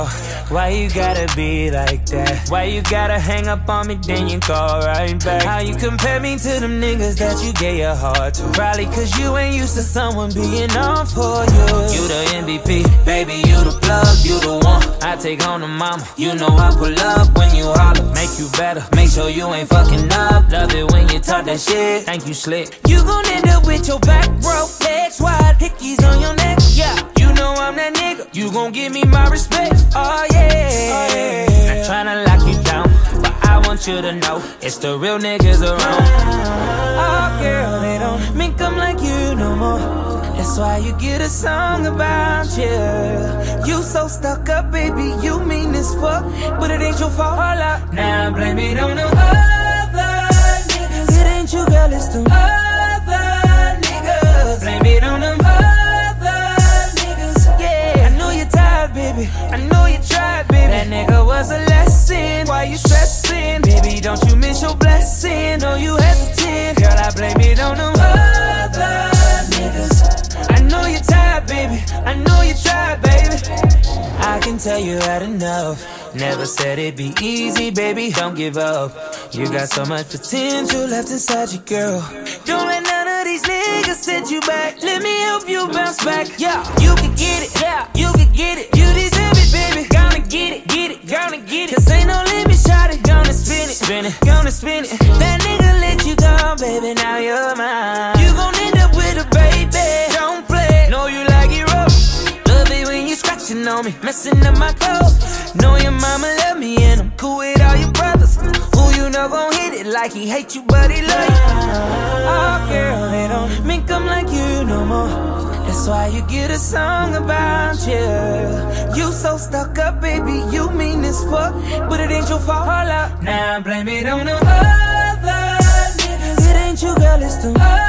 girl, why you gotta be like that? Why you gotta hang up on me, then you call right back? How you compare me to them niggas that you gave your heart to? Probably cause you ain't used to someone being on for you. You the MVP, baby, you the plug, you the one. I take home the mama, you know I pull up when you holler. Make you better, make sure you ain't fucking up. Love it when you talk that shit, thank you slick. You gon' end up with your back broke, legs wide, hickeys on your neck. Yeah, you know I'm that nigga, you gon' give me my respect. Oh yeah, not tryna lock you down, but I want you to know it's the real niggas around. Oh girl, they don't make them like you no more. That's why you get a song about you. You so stuck up, baby, you mean as fuck, but it ain't your fault. Hold up, now blame it on the other niggas. It ain't you, girl, it's them other niggas. Blame it on them other niggas. Yeah, I know you're tired, baby, I know you tried, baby. That nigga was a lesson, why you stressing? Baby, don't you miss your blessing? No, you hesitant. Girl, I blame it on them other niggas. I know you're tired, baby, I know you tried, baby. I can tell you had enough. Never said it'd be easy, baby, don't give up. You got so much potential left inside you, girl. Don't let none of these niggas set you back. Let me help you bounce back. Yeah, you can get it, yeah, you can get it. You deserve it, baby, gonna get it, gonna get it. Cause ain't no limit, shot it, gonna spin it, gonna spin it. That nigga let you go, baby, now you're mine. You gon' end up with a baby, don't play, know you like it rough. Love it when you scratching on me, messing up my clothes. Know your mama love me and I'm cool with all your brothers. Who you know gon' hit it like he hate you but he love you. Oh girl, they don't make them like you no more. That's why you get a song about you. You so stuck up, baby, you mean as fuck, but it ain't your fault. Hold up, now blame it on the other niggas. It ain't you, girl, it's them